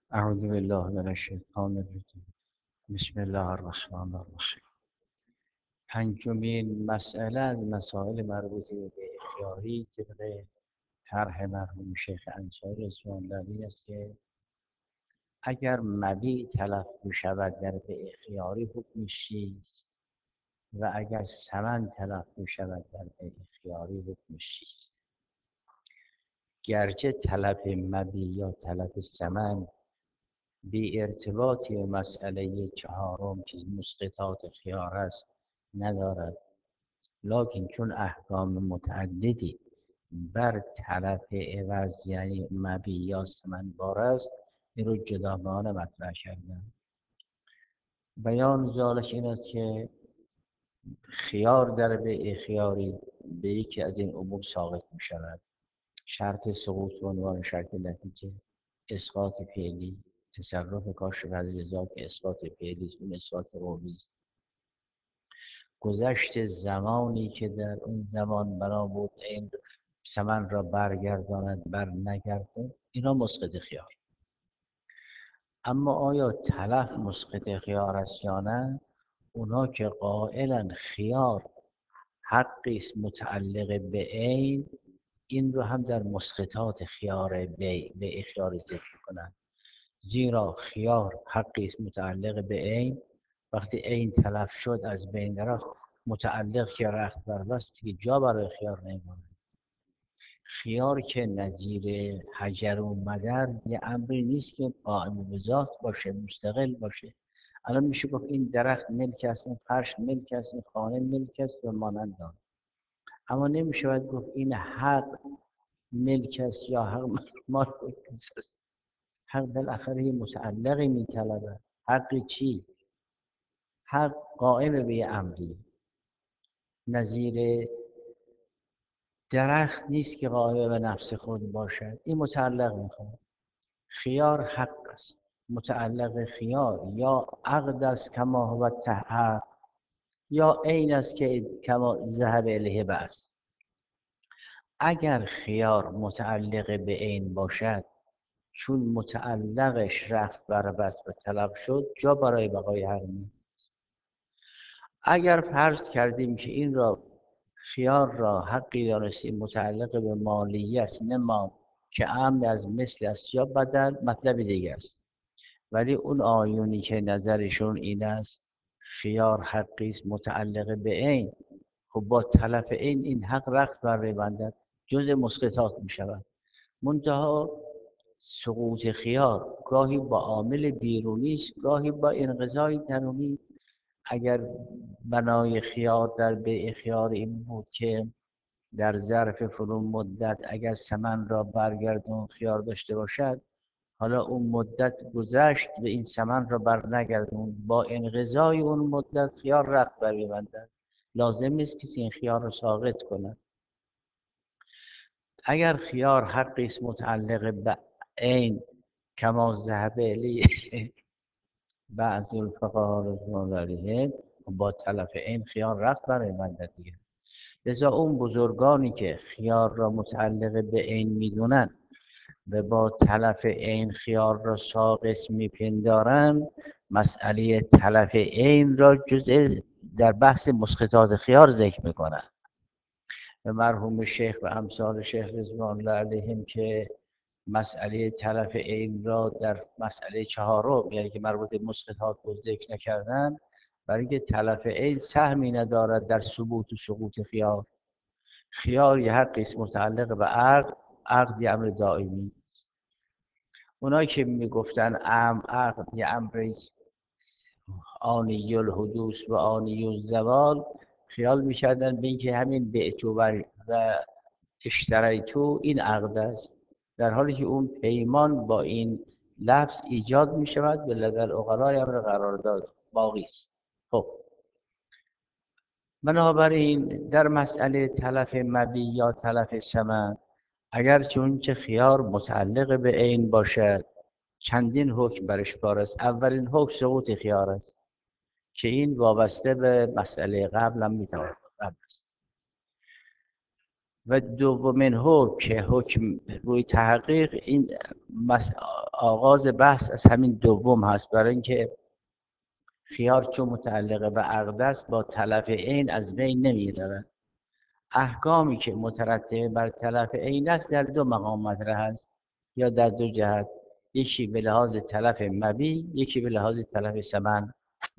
اعوذ بالله من الشیطان الرجیم. بسم الله الرحمن الرحیم. پنجمین مسئله از مسائل مربوط به اخیاری طبق طرح مرحوم شیخ انصاری رضوان الله علیه است که اگر مبیع تلف شود در به اخیاری حکمش چیست و اگر ثمن تلف شود در به اخیاری حکمش چیست. گرچه تلف مبیع یا تلف ثمن بی ارتباطی به مسئله چهارم که مسقطات خیار است ندارد، لکن چون احکام متعددی بر طرف عوض یعنی مبیع یا ثمن بار است، این رو جداگانه مطرح کردن. بیان ذالک این است که خیار در بیع خیاری به یکی از این امور ساقط می شود. شرط سقوط به عنوان شرط نتیجه، اسقاط فعلی، تصرف کاشف از رضا که اسقاط فعلی است، اون اسقاط قولی است. گذشت زمانی که در اون زمان بنا بود این ثمن را برگرداند بر نگردد، اینا مسقط خیار. اما آیا تلف مسقط خیار است یا نه؟ اونا که قائلا خیار حقی است متعلق به عین، این رو هم در مسقطات خیار به خیار ذکر کنند. زیرا خیار حقی است متعلق به عین، وقتی عین تلف شد از بین رفت، متعلق که رخت بر بست که جا برای خیار نمیمونه. خیار که نظیر حجر و مدر یه امری نیست که قائم به ذات باشه، مستقل باشه. الان میشه گفت این درخت ملک است، این فرش ملک است، این خانه ملک است و مانند آن. اما نمیشه باید گفت این حق ملک است یا حق مال است. حق بالاخره یه متعلقی میطلبه. حق چی؟ حق قائم به یه امری، نظیر درخت نیست که قائم به نفس خود باشد، این متعلق میخواد. خیار حق است، متعلق خیار یا عقد است کما هو تحقق، یا عین است که کما ذهب الیه بس. اگر خیار متعلق به عین باشد، چون متعلقش رفت بر بس و طلب شد، جا برای بقای حق نیست. اگر فرض کردیم که این را خیار را حقی دانستیم متعلق به مالیت نه مال که امن از مثل است یا بدل، مطلب دیگه است. ولی اون آیونی که نظرشون این است خیار حقی است متعلق به عین، خب با تلف عین این حق رخت بر بندد، جزء مسقطات می شود. منتها سقوط خیار گاهی با عامل بیرونی است، گاهی با انقضای درونی. اگر بنای خیار در بیع خیار این بود که در ظرف فلان مدت اگر ثمن را برگردون خیار داشته باشد، حالا اون مدت گذشت و این ثمن را بر نگردون، با انقضای اون مدت خیار رفت بر ببندد، لازم نیست کسی این خیار را ساقط کند. اگر خیار حقی است متعلق به عین کما ذهب الیه بعض الفقهاء رضوان الله علیهم، با تلف عین خیار رفت برای بندد دیگه. لذا اون بزرگانی که خیار را متعلق به عین میدونن و با تلف عین خیار را ساقط میپندارن، مسئله تلف عین را جزء در بحث مسقطات خیار ذکر میکنن. و مرحوم شیخ و امثال شیخ رضوان الله علیهم که مسئله تلف عین را در مسئله چهارم یعنی که مربوط به مسقطات رو ذکر نکردن، برای اینکه تلف عین سهمی ندارد در ثبوت و سقوط خیار. خیار یه حقی است متعلق به عقد، عقد یه امر دائمی. اونایی که میگفتن عقد یه امری آنی الحدوث و آنی الزوال، خیال میکردن به اینکه همین بعتو و اشتریتو این عقد است، در حالی که اون پیمان با این لفظ ایجاد میشود و لدر عقلای امر قرارداد باقی است. خب بنابراین در مسئله تلف مبیع یا تلف ثمن، اگر چون چه خیار متعلق به عین باشد، چندین حکم برش بار است. اولین حکم سقوط خیار است که این وابسته به مسئله قبل هم میتواند قبل است. و دومین حکم که حکم روی تحقیق، این آغاز بحث از همین دوم هست، برای اینکه خیار چون متعلق به عقد است با تلف عین از بین نمیرود. احکامی که مترتب بر تلف عین است در دو مقام مطرح است یا در دو جهت، یکی به لحاظ تلف مبی، یکی به لحاظ تلف ثمن.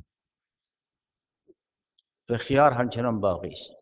و خیار همچنان باقی است.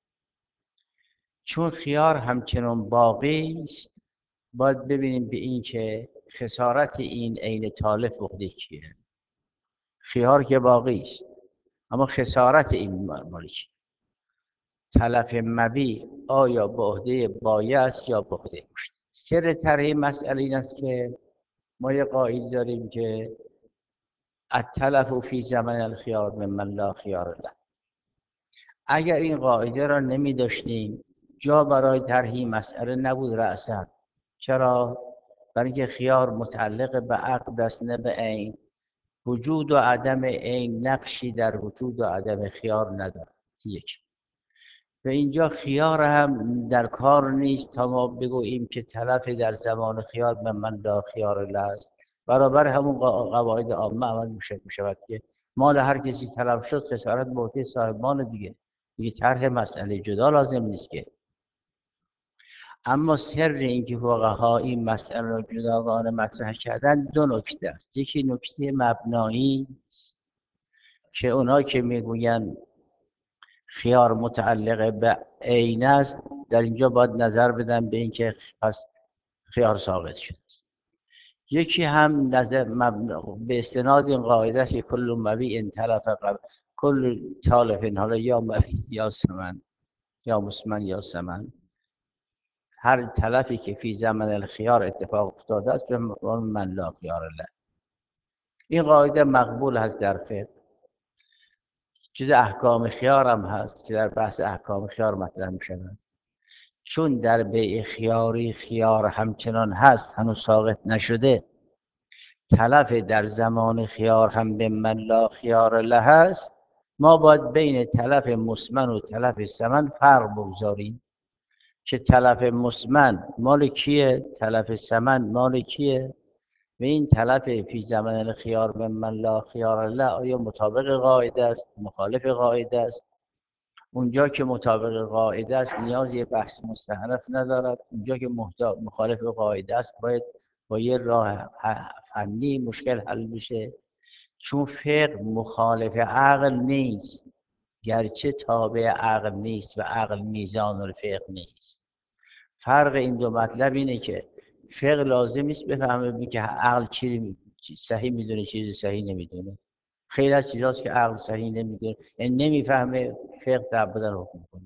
چون خیار همچنان باقی است، باید ببینیم به این که خسارت این عین تالف عهده کیه. خیار که باقی است اما خسارت این مال چیه؟ تلف مبی آیا به عهده بایع است یا به عهده مشتری؟ سر طرح مسئله این است که ما یه قاعده داریم که التلف فی زمن الخیار ممن لا خیار له. اگر این قاعده را نمی داشتیم جا برای طرح مسئله نبود رأسا. چرا؟ برای اینکه خیار متعلق به عقد است نه به عین. وجود و عدم عین نقشی در وجود و عدم خیار ندارد. یک. و اینجا خیار هم در کار نیست تا ما بگوییم که تلف در زمان خیار به من لا خیار له است. برابر همون قواعد عامه عمل میشود که مال هر کسی تلف شد خسارت به عهده صاحب مال دیگه طرح مسئله جدا لازم نیست که. اما سر اینکه فقها این مسئله را جداگانه مطرح کردن دو نکته است. یکی نکته مبنایی که اونا که میگوین خیار متعلق به عین است، در اینجا باید نظر بدن به اینکه پس خیار ساقط شده است. یکی هم نظر به استناد این قاعده است که کل مبیع ان تلف کل تالف، حالا یا مبیع یا ثمن یا مسمن یا ثمن، هر تلفی که فی زمن الخیار اتفاق افتاده است به من لا خیار له. این قاعده مقبول هست در فقه، جز احکام خیار هم هست که در بحث احکام خیار مطرح می شود. چون در بیع خیاری خیار همچنان هست، هنوز ساقط نشده، تلف در زمان خیار هم به من لا خیار له هست، ما باید بین تلف مسمن و تلف ثمن فرق بگذاریم که تلف مسمن مال کیه، تلف ثمن مال کیه، و این تلف فی زمن الخیار ممن لا خیار له آیا مطابق قاعده است مخالف قاعده است. اونجا که مطابق قاعده است نیازی بحث مستأنف ندارد. اونجا که مخالف قاعده است باید با یه راه فنی مشکل حل بشه. چون فقه مخالف عقل نیست، گرچه تابع عقل نیست و عقل میزان الفقه نیست. فرق این دو مطلب اینه که فقه لازم نیست بفهمه که عقل چی صحیح میدونه چیزی صحیح نمیدونه. خیلی از چیزاست که عقل صحیح نمیدونه، یعنی نمیفهمه، فقه تعبداً حکم کنه.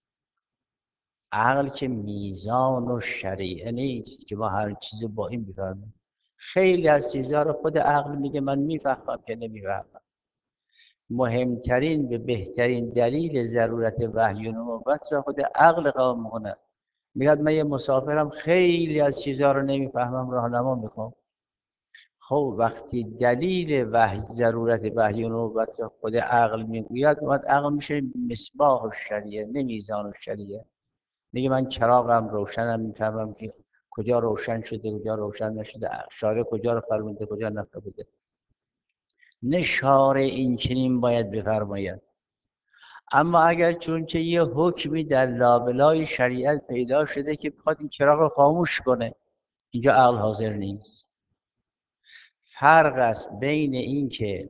عقل که میزان و شریعه نیست که ما هر چیزی با این بفهمیم. خیلی از چیزها رو خود عقل میگه من میفهمم که نمیفهمم. مهمترین و بهترین دلیل ضرورت وحی و نبوت را خود عقل قائم میکنه. میگه من یه مسافرم خیلی از چیزها رو نمیفهمم، راهنما میخوام. خب وقتی دلیل وحی ضرورت وحی و نبوت را خود عقل میگوید، وقت عقل میشه مصباح الشریعه نه میزان الشریعه. میگه من چراغم روشنم میفهمم که کجا روشن شده کجا روشن نشده، شارع کجا رو فرموده کجا نفرموده. نه شارع این چنین باید بفرماید. اما اگر چونچه یه حکمی در لابلای شریعت پیدا شده که بخواد این چراغ رو خاموش کنه، اینجا عقل حاضر نیست. فرق است بین این که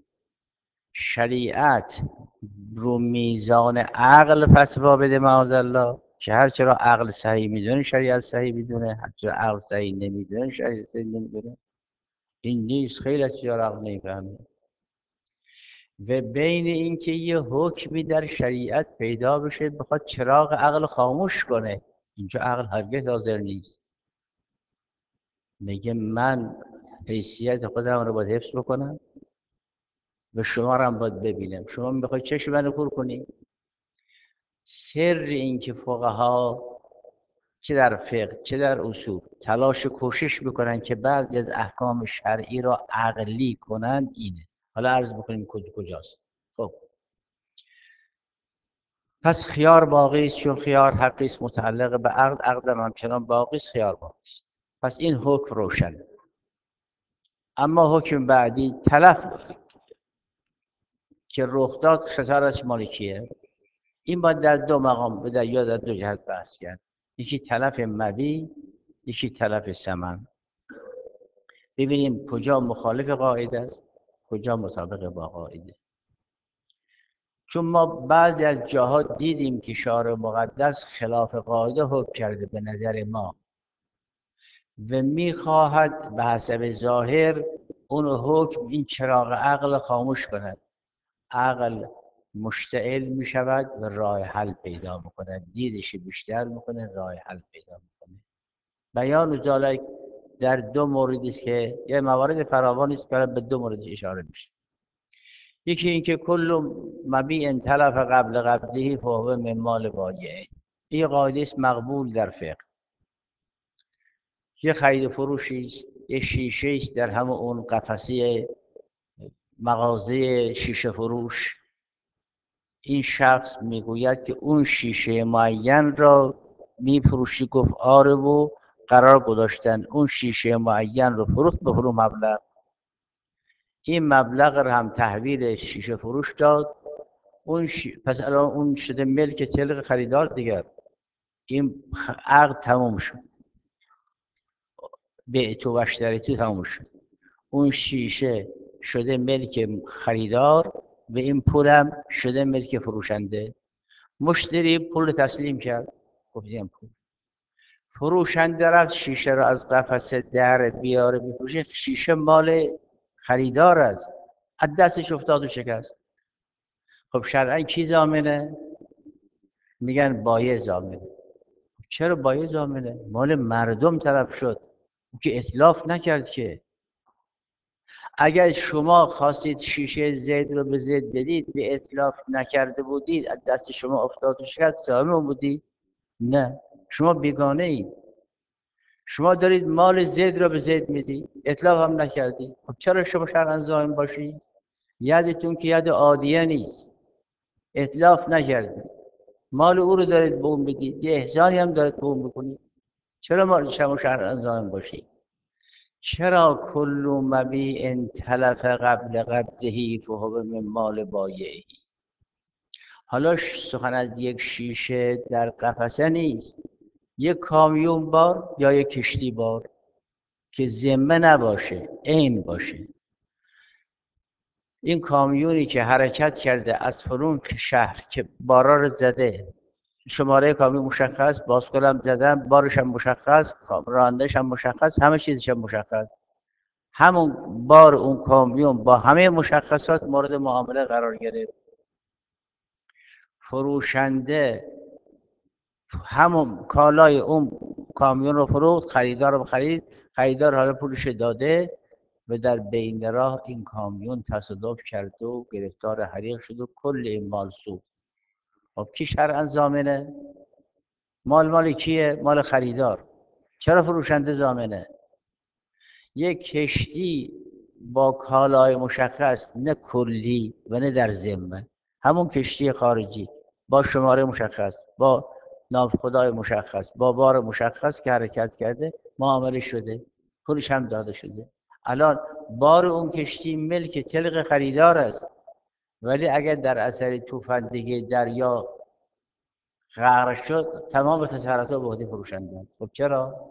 شریعت رو میزان عقل فتوا بده معاذالله که هر چرا عقل صحیح میدونه شریعت صحیح میدونه، هر چرا عقل صحیح نمیدونه شریعت صحیح نمیدونه. این نیست، خیلی از چیزا عقل نمیفهمه. و بین اینکه یه حکمی در شریعت پیدا بشه بخواد چراغ عقل خاموش کنه، اینجا عقل هرگز حاضر نیست. میگه من حیثیت خودم رو باید حفظ بکنم و شما رو هم باید ببینم. شما میخواید چشم منو کور کنی. سر این که فقها چه در فقه چه در اصول تلاش کوشش میکنن که بعضی از احکام شرعی را عقلی کنن اینه. حالا عرض بکنیم کجاست. خب پس خیار باقی است، چون خیار حقی است متعلق به عقد، عقد هم همچنان باقی است، خیار باقی است. پس این حکم روشن. اما حکم بعدی تلف که رخ داد خسارش مال کیه؟ این باید در دو مقام بده یا در دو جهت بحث کرد. یکی تلف مبی، یکی تلف ثمن. ببینیم کجا مخالف قاعده است، کجا مطابق با قاعده. چون ما بعضی از جاها دیدیم که شارع مقدس خلاف قاعده حکم کرده به نظر ما و میخواهد به حسب ظاهر اون حکم این چراغ عقل خاموش کند. عقل مشتعل می شود و راه حل پیدا میکند، دیدش بیشتر میکنه، راه حل پیدا میکنه. بیان ذالک در دو موردی است که یه موارد فراوانی است که به دو مورد اشاره میشه. یکی اینکه کل مبیع تلف قبل قبضه فهو من مال بایعه. این قاعده است مقبول در فقه. یه خرید و فروشی است، یه شیشه است در همه اون قفسه مغازه شیشه فروش. این شخص میگوید که اون شیشه معین را میفروشی، گفت آره، و قرار گذاشتن اون شیشه معین رو فروخت به فرو مبلغ. این مبلغ رو هم تحویل شیشه فروش داد. پس الان اون شده ملک تلق خریدار دیگر. این عقد تموم شد، به تو وشتری تو تموم شد. اون شیشه شده ملک خریدار و این پولم شده ملک فروشنده. مشتری پول تسلیم کرد، گفتیم پول. فروشنده رفت شیشه رو از قفسه در بیاره بفروشه، شیشه مال خریدار است، از دستش افتاد و شکست. خب شرعا کی ضامنه؟ میگن بایع ضامنه. چرا بایع ضامنه؟ مال مردم طرف شد، او که اتلاف نکرد که. اگر شما خواستید شیشه زید رو به زید بدید، به اتلاف نکرده بودید، از دست شما افتاد و شکست، ضامن بودید؟ نه، شما بیگانه اید. شما دارید مال زید رو به زید میدید، اتلاف هم نکردید. خب چرا شما شرعاً ضامن باشید؟ یدتون که ید عادیه نیست، اتلاف نکردید، مال او رو دارید به اون بدید، یه احسانی هم دارید به اون بکنید. چرا مال شما شرعاً ضامن باشید؟ چرا کل مبیع تلف قبل قبضه فهو من مال بایعه؟ حالا سخن از یک شیشه در قفسه نیست، یک کامیون بار یا یک کشتی بار که ذمه نباشه، عین باشه. این کامیونی که حرکت کرده از فرون شهر که بارا رو زده، شماره کامیون مشخص، باسکولم زدن، بارش هم مشخص، رانندهش هم مشخص، همه چیزش هم مشخص. همون بار اون کامیون با همه مشخصات مورد معامله قرار گرفت. فروشنده همون کالای اون کامیون رو فروخت، خریدار رو خرید، خریدار حالا پولش داده و در بین راه این کامیون تصادف کرد و گرفتار حریق شد و کل این مال سوخت. خب کی شرعاً ضامنه؟ مال کیه؟ مال خریدار. چرا فروشنده ضامنه؟ یک کشتی با کالای مشخص، نه کلی و نه در ذمه، همون کشتی خارجی با شماره مشخص، با ناوخدای مشخص، با بار مشخص که حرکت کرده، معامله شده، پولش هم داده شده. الان بار اون کشتی ملک تلق خریدار است، ولی اگر در اثر توفندگی دریا غرق شد، تمام خسارت‌ها به عهده فروشنده. خب چرا؟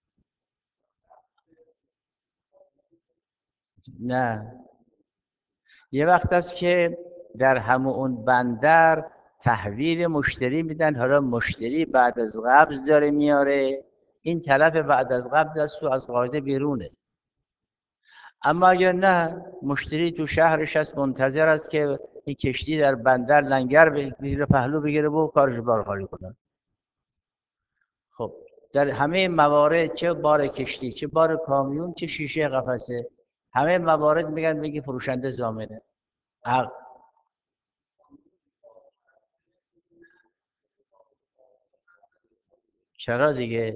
نه، یه وقت است که در همون اون بندر تحویل مشتری میدن، حالا مشتری بعد از قبض داره میاره، این تلف بعد از قبض است و از قاعده بیرونه. اما اگر نه، مشتری تو شهرش است، منتظر است که این کشتی در بندر لنگر بگیره، پهلو بگیره و کارش بار خالی کنه. خب در همه موارد، چه بار کشتی، چه بار کامیون، چه شیشه قفسه، همه موارد میگن بگی فروشنده ضامنه. چرا دیگه؟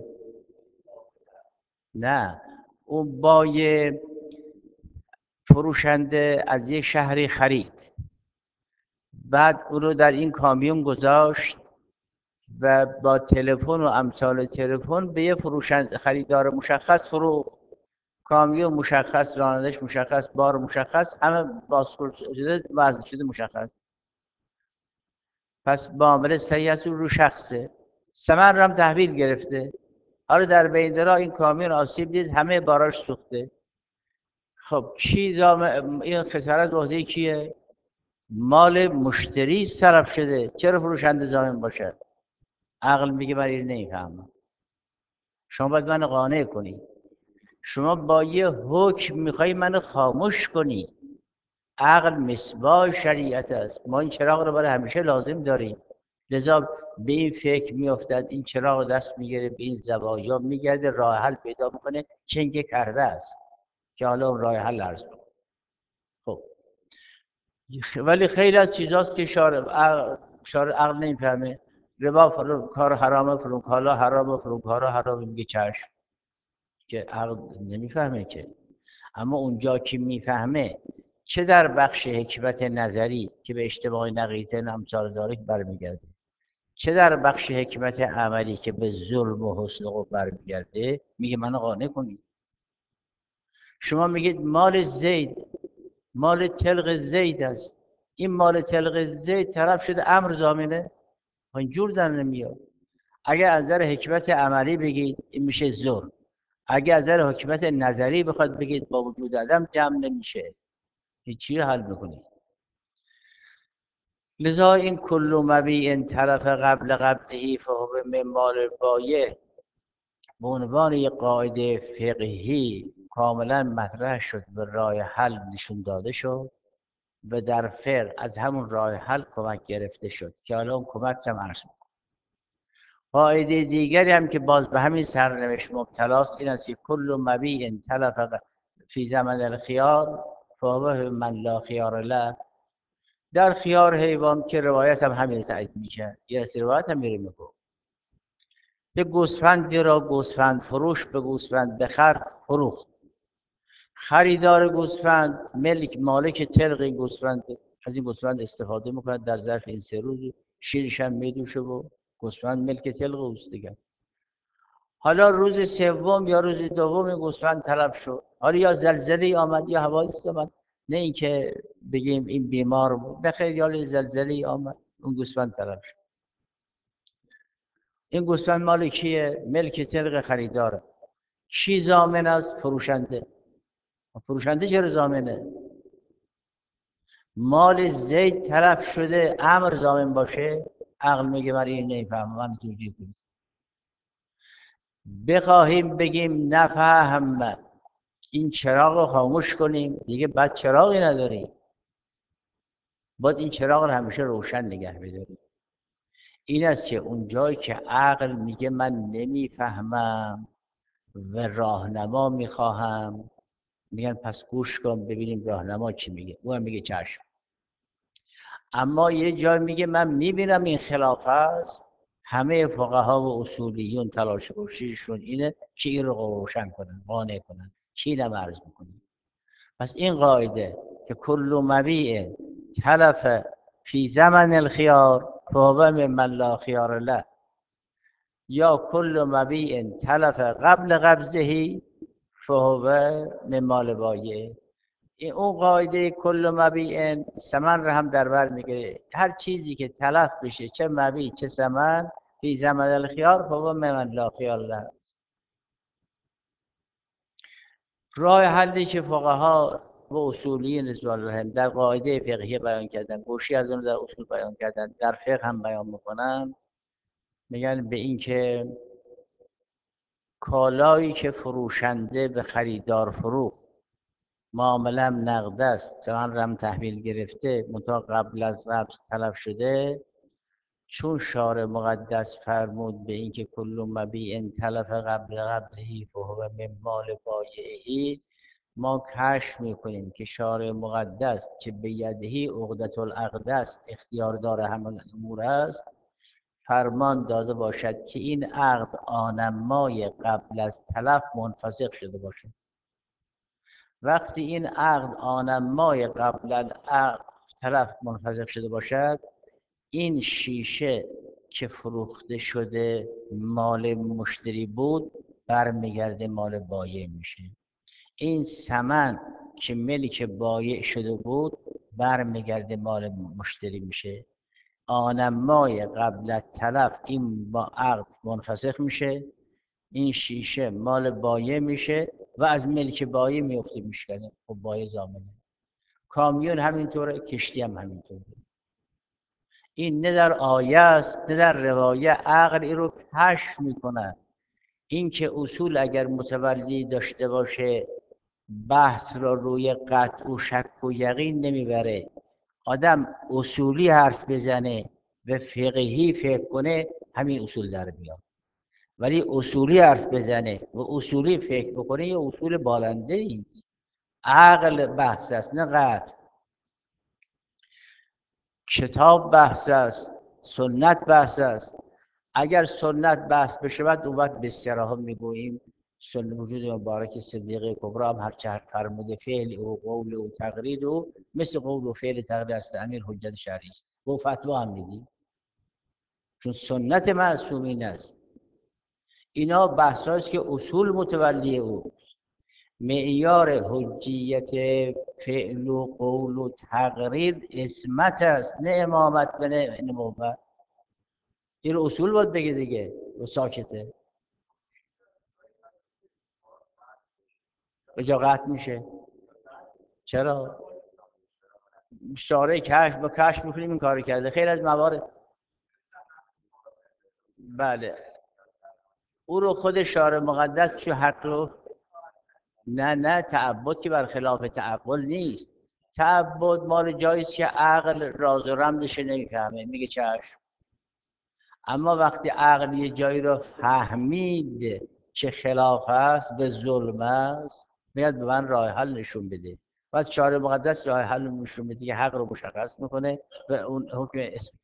نه، اون با یه فروشنده از یک شهری خرید بعد او رو در این کامیون گذاشت و با تلفن و امثال تلفن به یه فروشنده خریدار مشخص فروخت. کامیون مشخص، رانندش مشخص، بار مشخص، همه بازخورد شده، وزن شده مشخص. پس معامله صحیح است، رو شخصه. ثمن رو هم تحویل گرفته. حالا در بین راه این کامیون آسیب دید، همه باراش سوخته. خب این خسارت عهده کیه؟ مال مشتری طرف شده. چرا فروشنده ضامن باشه؟ عقل میگه من این نمیفهمم. شما باید منو قانع کنی. شما با یه حکم میخوای منو خاموش کنی. عقل مصباح شریعت است. ما این چراغ رو برای همیشه لازم داریم. لذا به این فکر میافتد، این چراغ دست میگیره، به این زوایا میگرده، راه حل پیدا میکنه. چنگ کرده است که حالا اون راه حل عرض بکنه. خب ولی خیلی از چیزاست که شارع عقل نمیفهمه. ربا کار حرامه، فلان کالا حرامه، فلان کارا حرامه، میگه چشم، که عقل نمیفهمه که. اما اونجا که میفهمه، چه در بخش حکمت نظری که به اشتباه نقیضه امثال داره برمیگرده، چه در بخش حکمت عملی که به ظلم و حسن و برمیگرده، میگه منو قانع کنید. شما میگید مال زید، مال تلق زید است. این مال تلق زید طرف شده امر ضامنه. اینجور در نمیاد. اگر از نظر حکمت عملی بگید این میشه ظلم. اگر از نظر حکمت نظری بخواد بگید با وجود عدم جمع نمیشه. هیچی حل میکنید. لذا این کل مبیع طرف قبل قبضه فهو من مال بایع به عنوان یک قاعده فقهی کاملا مطرح شد و راه حل نشون داده شد و در فقه از همون راه حل کمک گرفته شد که حالا اون کمک هم عرض می‌کنم. قاعده دیگری هم که باز به همین سرنوشت مبتلاست این است که کل مبیع تلف فی زمن الخیار فهو من لا خیار له. در خیار حیوان که روایت هم همین تایید میشه، یه روایت هم میره میگه به گوسفندی را گوسفند فروش به گوسفند بخر فروخت. خریدار گوسفند مالک طلق این گوسفند از این گوسفند استفاده میکند در ظرف این 3 روز، شیرش هم میدوشه و گوسفند ملک طلق اوست دیگه. حالا روز سوم یا روز دوم این گوسفند تلف شد، حالا یا زلزله آمد یا حوادث آمد، نه اینکه بگیم این بیمار بود، بخیر یا زلزله آمد اون گوسفند تلف شد. این گوسفند مال کیه؟ ملک طلق خریداره. کی ضامن است؟ فروشنده. فروشنده چرا ضامنه؟ مال زید تلف شده، امر ضامن باشه. عقل میگه من این نمیفهمم، من توجیه کنم. بخواهیم بگیم نفهم، این چراغ رو خاموش کنیم، دیگه بعد چراغی نداریم. باید این چراغ رو همیشه روشن نگه بداریم. این است که اونجایی که عقل میگه من نمیفهمم و راهنما میخواهم، میگن پس گوش کن ببینیم راهنما چی میگه. او هم میگه چشم. اما یه جای میگه من میبینم این خلاف است، همه فقها و اصولیون تلاش کوشششون اینه که این رو روشن کنن، قانع کنن. چی اینم عرض میکنه. پس این قاعده که کل مبیع تلف فی زمن الخیار فهو ممن لا خیار له، یا کل مبیع تلف قبل قبضه فهو من مال بایع. اون قاعده کل مبیع ثمن رو هم در بر میگیره. هر چیزی که تلف بشه، چه مبیع چه ثمن، فی زمن الخیار فهو ممن لا خیار له. راه حلی که فقها و اصولیین رضوان الله در قاعده فقهی بیان کردن، گوشی از اون در اصول بیان کردن، در فقه هم بیان میکنن، میگن به این که کالایی که فروشنده به خریدار فروخت معامله نقد است، ثمن رو هم تحویل گرفته، منتها قبل از قبض تلف شده، چون شارع مقدس فرمود به این که کل مبیع تلف قبل قبضه فهو من مال بایعه، ما کشف میکنیم که شارع مقدس که به یدهی عقدة العقد است، اختیاردار همه امور است، فرمان داده باشد که این عقد آنمای قبل از تلف منفسخ شده باشد. وقتی این عقد آنمای قبل از طرف منفسخ شده باشد، این شیشه که فروخته شده مال مشتری بود برمیگرده مال بایع میشه. این ثمن که ملک بایع شده بود برمیگرده مال مشتری میشه. آنمای قبل از تلف این با عقد منفسخ میشه، این شیشه مال بایع میشه و از ملک بایع میفته میشکنه. خب بایع ضامنه. کامیون همینطوره، کشتی هم همینطوره. این نه در آیه است نه در روایه، عقل این رو کشف میکنه. این که اصول اگر متولی داشته باشه بحث را روی قطع و شک و یقین نمیبره. آدم اصولی حرف بزنه و فقهی فکر کنه همین اصول در بیاد، ولی اصولی حرف بزنه و اصولی فکر بکنه یه اصول بالنده ایست. عقل بحث است نه قطع. کتاب بحث است، سنت بحث است. اگر سنت بحث بشود اون وقت به صراحت میگوییم وجود مبارک صدیقه کبری هم هر چه فرموده فعل او قول او تقریر او مثل قول و فعل تقریر است، امیر حجت شرعی است. و فتوا هم میدیم چون سنت معصومین است. اینا بحث است که اصول متولی او. معیار حجیت فعل و قول و تقریر اسمت است نه امامت و نه نبوت. این اصول باید بگه دیگه و ساکته. به جا قطع میشه. چرا؟ شارع کشف با کشف میکنیم این کار کرده. خیلی از موارد بله او رو خود شارع مقدس چه حق رو نه تعبد که برخلاف تعقل نیست. تعبد مال جاییست که عقل راز و رمزش نمیفهمه میگه چشم. اما وقتی عقل یه جایی رو فهمید که خلاف است به ظلم است میاد به من راه حل نشون بده. بعد شارع مقدس راه حل نشون بده که حق رو مشخص میکنه و اون حکم اسم.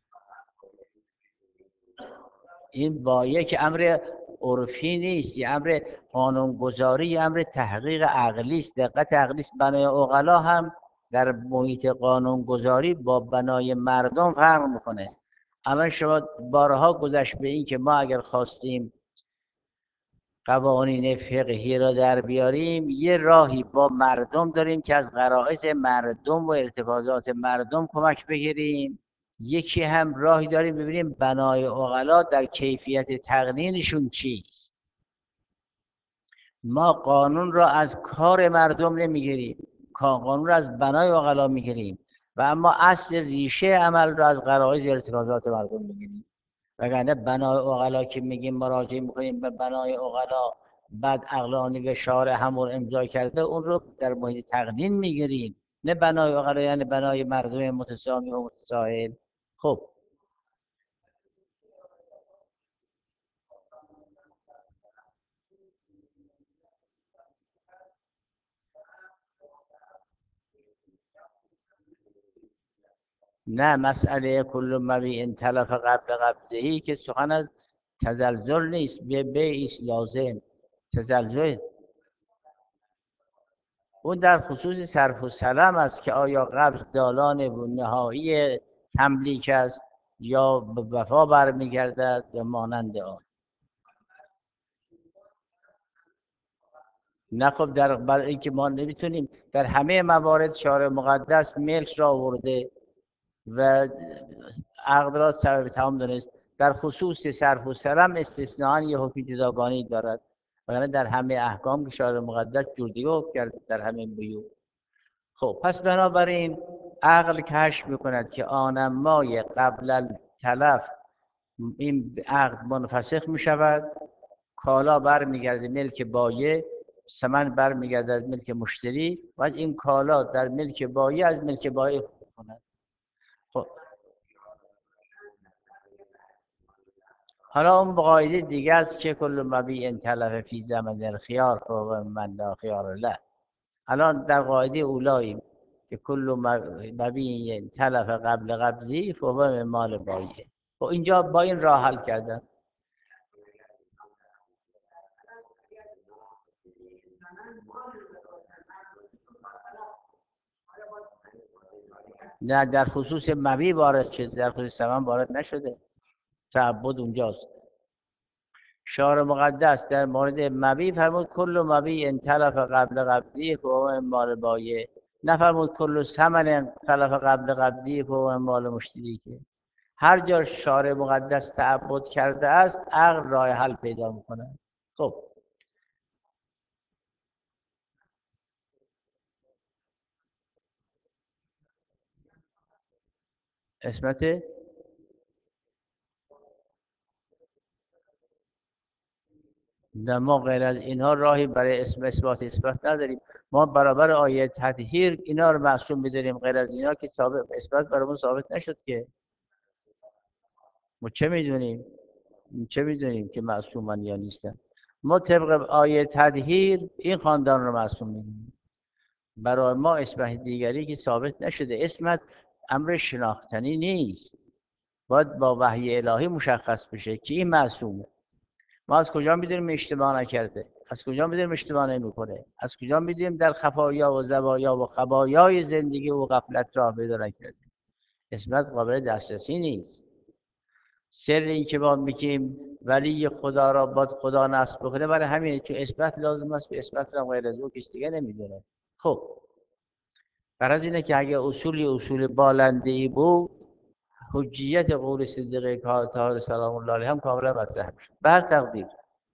این با یک امر عرفی نیست، یه امر قانونگذاری، یه امر تحقیق عقلی است، دقت عقلی است. بنای عقلا هم در محیط قانونگذاری با بنای مردم فرق میکنه. الان شما بارها گذشت به این که ما اگر خواستیم قوانین فقهی را در بیاریم یه راهی با مردم داریم که از غرایز مردم و ارتباطات مردم کمک بگیریم. یکی هم راهی داریم ببینیم بنای عقلا در کیفیت تقنینشون چیست. ما قانون را از کار مردم نمیگیریم، قانون را از بنای عقلا میگیریم و اما اصل ریشه عمل را از غرایز ارتکازات مردم میگیریم. وگرنه بنای عقلا که میگیم مراجعه میکنیم به بنای عقلا بعد عقلانی و شارع همون امضا کرده اون رو در محیط تقنین میگیریم، نه بنای عقلا یعنی بنای مردم متسامی و متساهل. خب نه مسئله کل مبیع تلف قبل قبضه‌ای که سخن از تزلزل نیست، به بیعش لازم تزلزل. اون در خصوص صرف و سلم است که آیا قبض دالان نهایی تملیک است یا به وفا برمیگردد یا مانند آن. نه خب برای اینکه ما نمیتونیم در همه موارد شارع مقدس ملک را آورده و عقد را سبب تمام دانست. در خصوص صرف و سلم استثناء یه حکم جداگانه دارد، وگرنه در همه احکام که شارع مقدس جور حکم کرد در همه بیوع. خب پس بنابراین عقل کشف میکند که آنمای قبل التلف این عقد منفسخ میشود، کالا برمیگرده ملک بایع، ثمن برمیگرده از ملک مشتری و این کالا در ملک بایع از ملک بایع کند. خب حالا اون قاعده دیگه است که کل مبیع تلف فی زمن الخیار فهو من لا خیار له. الان در قاعده اولاییم که کل مبیع تلف قبل قبضی فهو من مال بایع. و اینجا با این راه حل کردن. نه در خصوص مبی وارد شده، در خصوص ثمن وارد نشده. تعبد اونجاست. شعار مقدس در مورد مبی فرمود کل مبی ان تلف قبل قبضی فهو مال بایع، نفرمود کل ثمن تلف قبل قبضی فهو مال مشتری. که هر جا شعار مقدس تعبد کرده است عقل راه حل پیدا میکنه. خب اسمت نه، ما غیر از اینها راهی برای اسم اثبات نداریم. ما برابر آیه تطهیر اینا رو معصوم می‌داریم، غیر از اینا که ثابت اثبات برامون ثابت نشد که. ما چه میدونیم که معصومن یا نیستن؟ ما طبق آیه تطهیر این خاندان رو معصوم می‌دونیم. برای ما اسم دیگری که ثابت نشده. اسمت امر شناختنی نیست، باید با وحی الهی مشخص بشه که این معصومه. ما از کجا میدونیم اشتباه نکرده؟ از کجا میدونیم اشتباه نمیکنه؟ از کجا میدونیم در خفایا و زوایا و خبایای زندگی و غفلت راه پیدا نکرده؟ اسمت قابل دسترسی نیست. سر این که ما میگیم ولی خدا را باید خدا نصب بکنه برای همینه، چون اثبات لازم است و اثبات را غیر از او کسی دیگه نمیدونه. خب غرض اینه که اگه اصول بالنده ای بود، حجیت قول صدیقه طاهر سلام الله علیه هم کاملا مطرح میشه بر تقدیر.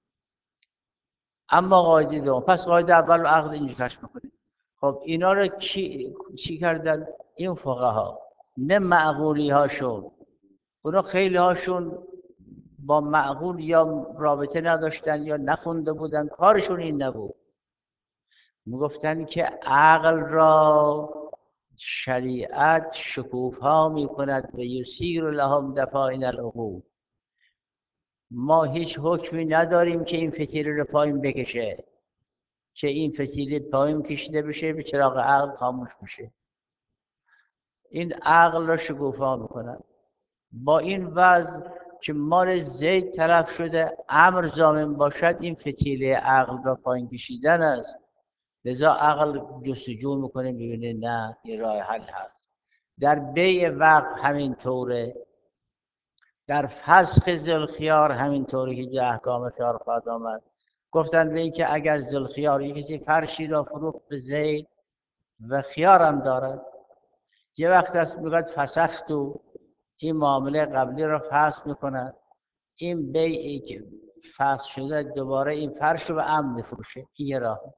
اما قاعده دوم، پس قاعده اول رو عقل اینجا کشف میکنه. خب اینا رو چی کردن این فقها؟ نه معقولی هاشون، اونا خیلی هاشون با معقول یا رابطه نداشتن یا نخونده بودن، کارشون این نبود. میگفتن که عقل را شریعت شکوفا میکند و یسیر لهم دفاعن العقول. ما هیچ حکمی نداریم که این فتیله رو پایین بکشه، که این فتیله پایین کشیده بشه به چراغ عقل خاموش بشه. این عقل را شکوفا میکنن. با این وضع که مال زید طرف شده امر ضامن باشد، این فتیله عقل را پایین کشیدن است. لذا عقل جستجو میکنه، میبینه نه یه راه حل هست. در بیع وقت همین طوره، در فسخ ذوالخیار همین طوره که جه احکام خیار خواهد آمد. گفتن به این که اگر ذوالخیار یک کسی فرشی را فروخت به زید و خیارم دارد، یه وقت است میگوید فسخت و این معامله قبلی را فسخ میکند، این بیعی که فسخ شده دوباره این فرش رو به عمد میفروشه. این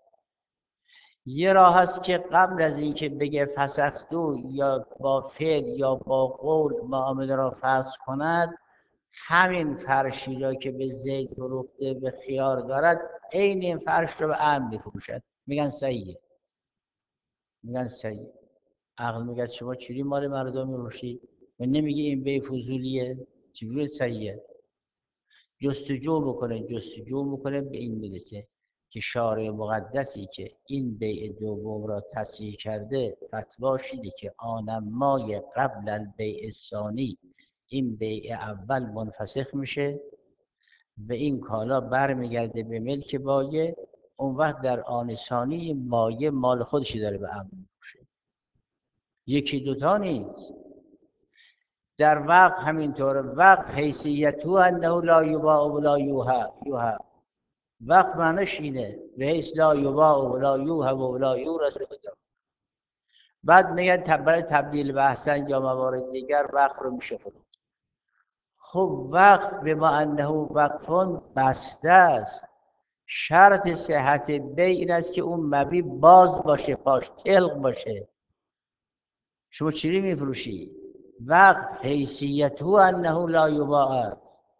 یه راه هست که قبل از اینکه بگه فسختو یا با فعل یا با قول معامله را فسخ کند، همین فرشی را که به زید فروخته به خیار دارد عین این فرش رو به عمد میفروشد. میگن صحیح. عقل میگه شما چوری مال مردم میفروشید و نمیگه این بی فضولیه، چجوری صحیحه؟ جستجو میکنه به این میرسه که شارع مقدسی که این بیع دوم را تصحیح کرده فتواش اینه که آنمای قبل البیع الثانی، این بیع اول منفسخ میشه و این کالا برمیگرده به ملک بایع. اون وقت در آن ثانی مایه مال خودشی داره به امن میشه. یکی دوتا نیست. در وقت همینطور. وقت حیثیتو انه لا یباع ولا یوهب. وقت معنیش اینه به حیث لا یباع ولا یوهب ولا یورث. بعد میگن برای تبدیل به احسن یا موارد دیگر وقت رو میشه فروخت. خب وقت به ما انه وقفون بسته است. شرط صحت بیع این است که اون مبی باز باشه، پاش طلق باشه. شما چیزی میفروشی؟ وقت حیثیته انه لا یباع.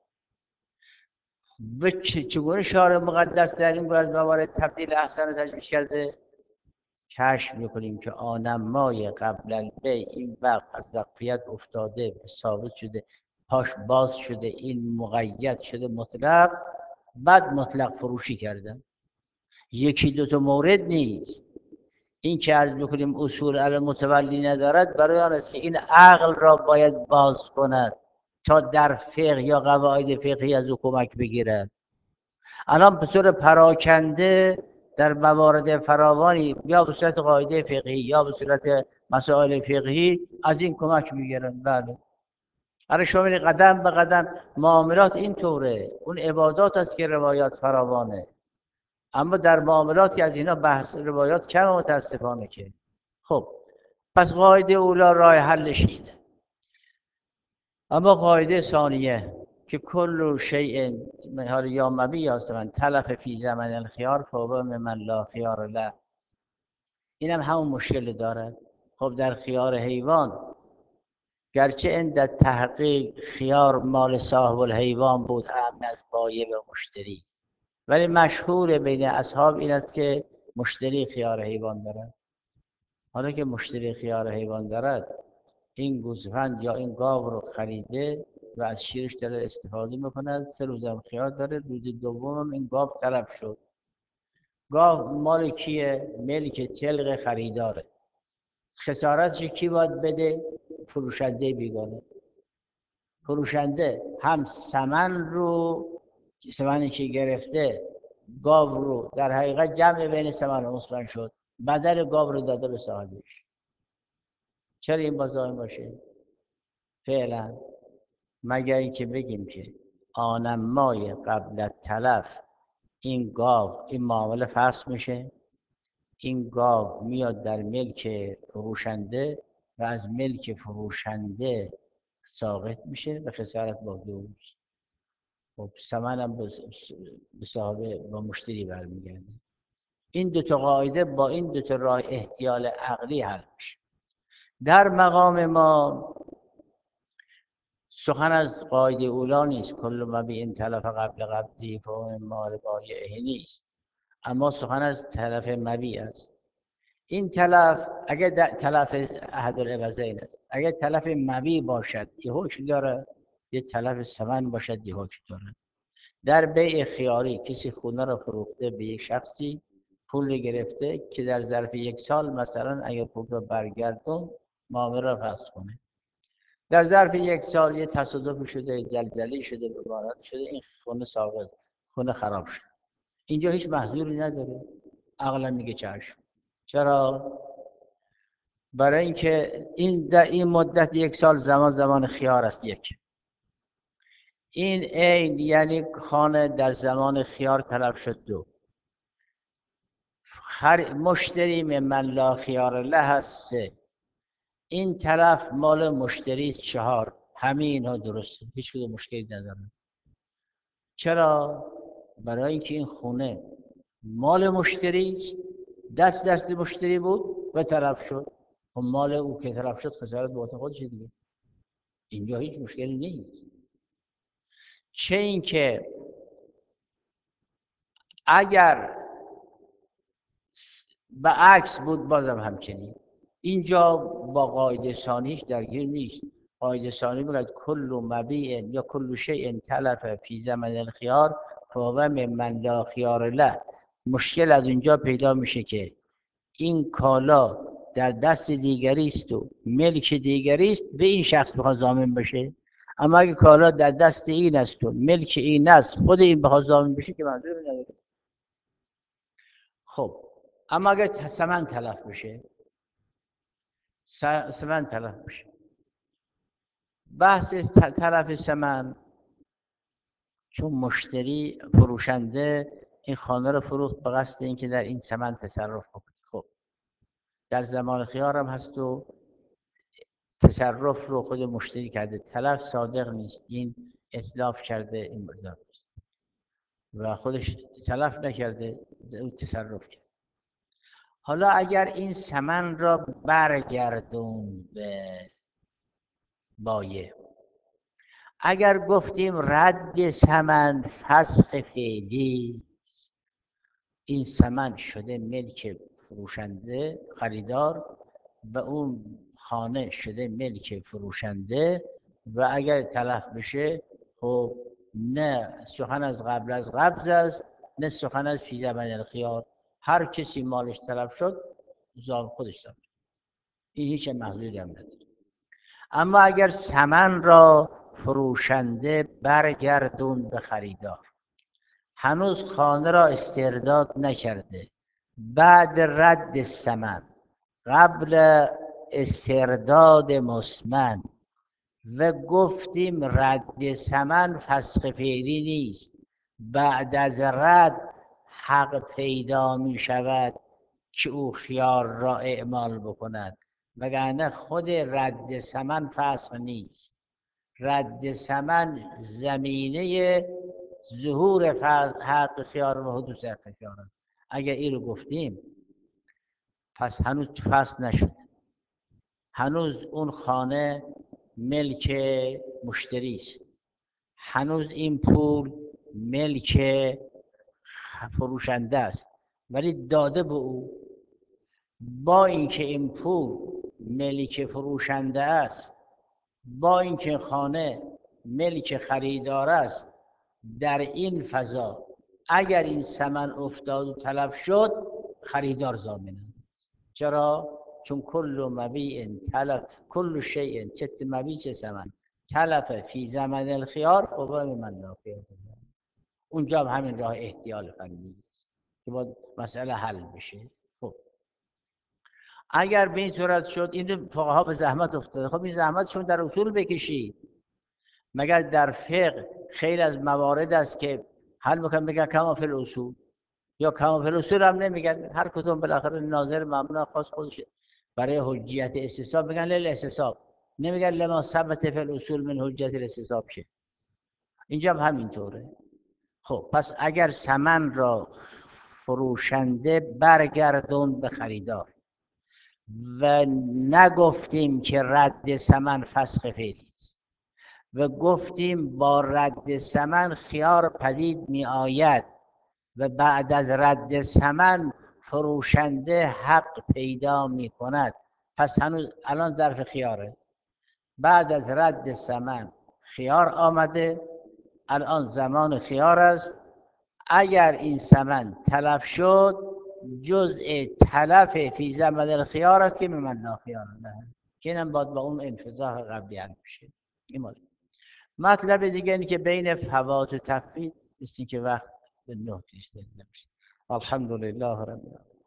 و چگونه شارع مقدس در این گونه موارد تبدیل احسن تجویز کرده؟ کشف میکنیم که آنمای قبل البیع این وقت از وقفیت افتاده، ثابت شده، پاش باز شده، این مقید شده مطلق، بعد مطلق فروشی کردن. یکی دو تا مورد نیست. این که عرض بکنیم اصول المتولی ندارد، برای آن است که این عقل را باید باز کند تا در فقه یا قواعد فقهی از او کمک بگیرد. الان به صورت پراکنده در موارد فراوانی یا به صورت قاعده فقهی یا به صورت مسائل فقهی از این کمک میگیرن. بله. آره شما می‌بینید قدم به قدم معاملات این طوره. اون عبادات است که روایات فراوانه، اما در معاملات که از اینا بحث روایات کم متاسفانه که. خب پس قاعده اولا راه حلش اینه. اما قاعده ثانیه که کل شیء یا مبی یا سمن تلف فی زمن الخيار فهو ممن لا خيار له. اینم همون مشکل داره. خب در خیار حیوان گرچه عند تحقیق خیار مال صاحب الحیوان بود امن از بایع به مشتری، ولی مشهور بین اصحاب این است که مشتری خیار حیوان دارد. حالا که مشتری خیار حیوان دارد، این گوسفند یا این گاو رو خریده و از شیرش داره استفاده میکند، 3 روزم خیار داره، روز دومم این گاو تلف شد. گاو مال کیه؟ ملک طلق خریداره. خسارتش کی باید بده؟ فروشنده بیگانه. فروشنده هم ثمنی که گرفته گاو رو در حقیقت جمع بین ثمن و مثمن شد، بدل گاو رو داده به صاحبش. چرا این بازار باشه؟ فعلا مگر اینکه بگیم که آنمای قبل تلف این گاو، این معامله فسخ میشه، این گاو میاد در ملک فروشنده و از ملک فروشنده ساقط میشه و خسارت با دوست. خب ثمنم به صاحب و مشتری برمیگرده. این دو تا قاعده با این دو تا راه احتیال عقلی حل میشه. در مقام ما سخن از قاعده اولا نیست، کل مبیع ان تلف قبل قبضی فهو مال بایعه نیست، اما سخن از تلف مبیع است. این تلف اگر تلف احد العوضین است، اگر تلف مبیع باشد یه حکم داره، یه تلف ثمن باشد یه حکم داره. در بیع خیاری کسی خونه رو فروخته به یک شخصی، پول گرفته که در ظرف 1 سال مثلا اگر پول رو برگردون معامله رو فسخ کنه. در ظرف 1 سال یه تصادفی شده، زلزله‌ای شده، بحرانی شده، این خونه ساقط، خونه خراب شد. اینجا هیچ محذوری نداره. عقلا میگه چشم. چرا؟ برای اینکه در این مدت 1 سال زمان خیار است. این عین یعنی خانه در زمان خیار تلف شد. 2 مشتری من لا خیار له هست. 3 این تلف مال مشتری است. 4 همه اینها درسته، هیچ کدوم مشکلی نداره. چرا؟ برای اینکه این خونه مال مشتری است، دست مشتری بود و تلف شد. و مال او که تلف شد خسارت به خودش دیگه. اینجا هیچ مشکلی نیست. چه اینکه اگر به عکس بود بازم همچنین. اینجا با قاعده ثانیش درگیر نیست. قاعده ثانی میگه کل مبیع یا کل شیء تلف فی زمن الخیار فهو ممن لا خیار له. مشکل از اونجا پیدا میشه که این کالا در دست دیگری است و ملک دیگری است، به این شخص بخواد ضامن بشه. اما اگه کالا در دست این است و ملک این است، خود این بخواد ضامن بشه که منظور نداره. خب اما اگر ثمن تلف بشه، بحث تلف ثمن، چون مشتری فروشنده این خانه رو فروخت به قصد اینکه در این ثمن تصرف کنه. خب در زمان خیار هم هست و تصرف رو خود مشتری کرده، تلف صادق نیست، این اتلاف کرده این مقدار و خودش تلف نکرده، او تصرف کرده. حالا اگر این ثمن را برگردون به بایع، اگر گفتیم رد ثمن فسخ فعلی، این ثمن شده ملک فروشنده خریدار و اون خانه شده ملک فروشنده و اگر تلف بشه خب نه سخن از قبل از قبض است، نه سخن از فی زمن الخیار. هر کسی مالش تلف شد زام خودش داره، این هیچ محذوری هم نداره. اما اگر ثمن را فروشنده برگردون به خریدار، هنوز خانه را استرداد نکرده، بعد رد ثمن قبل استرداد مسمن و گفتیم رد ثمن فسخ فعلی نیست. بعد از رد حق پیدا می شود که او خیار را اعمال بکند، وگرنه خود رد ثمن فسخ نیست. رد ثمن زمینه ظهور حق خیار و حدوث حق خیار است. اگر این رو گفتیم پس هنوز فسخ نشد، هنوز اون خانه ملک مشتری است، هنوز این پول ملک فروشنده است، ولی داده به او. با اینکه این پول ملک فروشنده است، با اینکه خانه ملک خریدار است، در این فضا اگر این ثمن افتاد و تلف شد خریدار ضامن است. چرا؟ چون کل مبیع تلف، کل شیء چه مبیع چه ثمن تلف فی زمن الخیار قوام من لا خیار. اونجا همین راه احتیال فنی است که باید مسئله حل بشه. خب اگر به این صورت شد، این فقها به زحمت افتاده. خب این زحمت شما در اصول بکشید. مگر در فقه خیلی از موارد است که حل میکنن بگن کما فی الاصول، یا کما فی الاصول هم نمیگن، هر کدوم بالاخره ناظر ممنوع خاص خودشه. برای حجیت استصحاب میگن لیل استصحاب، نمیگن لما ثبت فی الاصول من حجیت الاستصحاب شه. اینجا هم همینطوره. خب پس اگر ثمن را فروشنده برگردون به خریدار و نگفتیم که رد ثمن فسخ فعلی است و گفتیم با رد ثمن خیار پدید می آید و بعد از رد ثمن فروشنده حق پیدا می کند، پس هنوز الان ظرف خیاره. بعد از رد ثمن خیار آمده، الان زمان خیار است. اگر این ثمن تلف شد جزء تلف فی زمن الخیار است که ممن لا خیار له، که اینم باید با اون انفضاح قبلی حل بشه. این مطلب دیگه اینه که بین فوات و تفویض مثل که وقت به 9 نمیشه. الحمدلله رب العالمین.